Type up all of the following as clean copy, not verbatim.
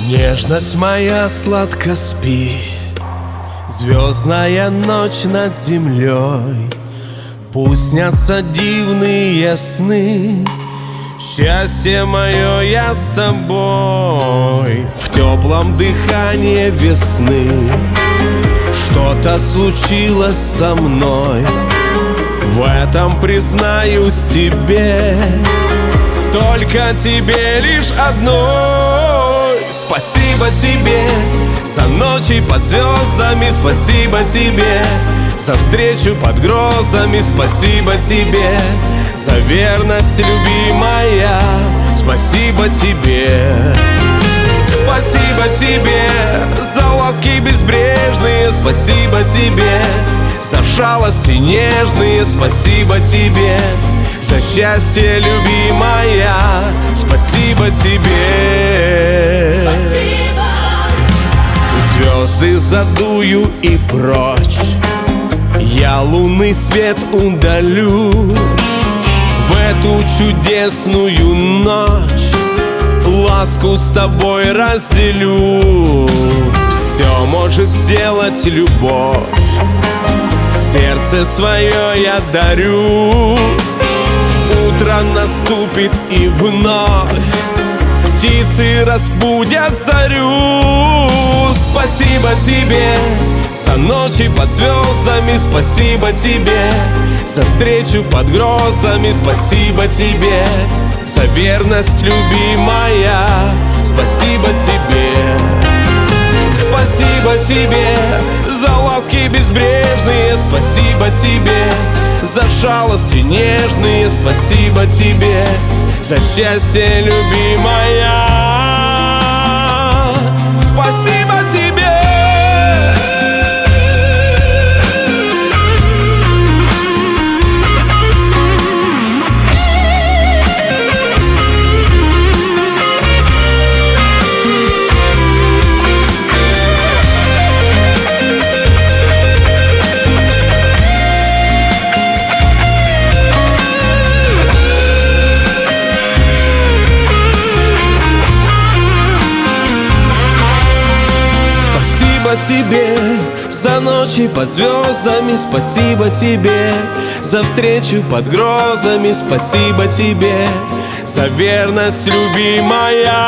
Нежность моя, сладко спи, звездная ночь над землей. Пусть снятся дивные сны, счастье мое, я с тобой. В теплом дыхании весны что-то случилось со мной. В этом признаюсь тебе, только тебе лишь одной. Спасибо тебе за ночи под звездами, спасибо тебе за встречу под грозами, спасибо тебе за верность, любимая, спасибо тебе. Спасибо тебе за ласки безбрежные, спасибо тебе за шалости нежные, спасибо тебе за счастье, любимая, спасибо тебе. Спасибо. Звезды задую и прочь, я лунный свет удалю. В эту чудесную ночь ласку с тобой разделю. Все может сделать любовь, сердце свое я дарю. Утро наступит и вновь птицы разбудят зарю. Спасибо тебе за ночи под звездами, спасибо тебе за встречу под грозами, спасибо тебе за верность, любимая, спасибо тебе. Спасибо тебе за ласки безбрежные, спасибо тебе за шалости нежные, спасибо тебе за счастье, любимая, спасибо тебе. Спасибо тебе за ночи под звездами, спасибо тебе за встречу под грозами, спасибо тебе за верность, любимая.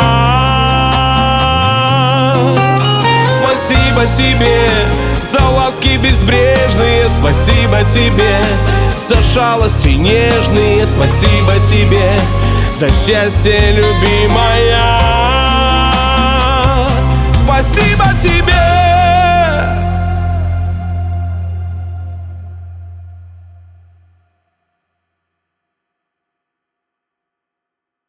Спасибо тебе за ласки безбрежные, спасибо тебе за шалости нежные, спасибо тебе за счастье, любимая, спасибо тебе.